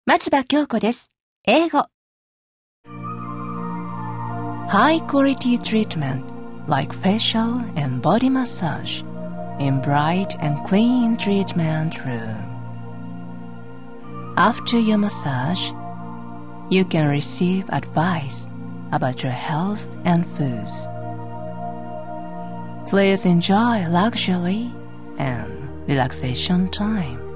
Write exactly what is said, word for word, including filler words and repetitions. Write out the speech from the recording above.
松葉京子です。英語。High quality treatment like facial and body massage in bright and clean treatment room. After your massage, you can receive advice about your health and foods. Please enjoy luxury and relaxation time.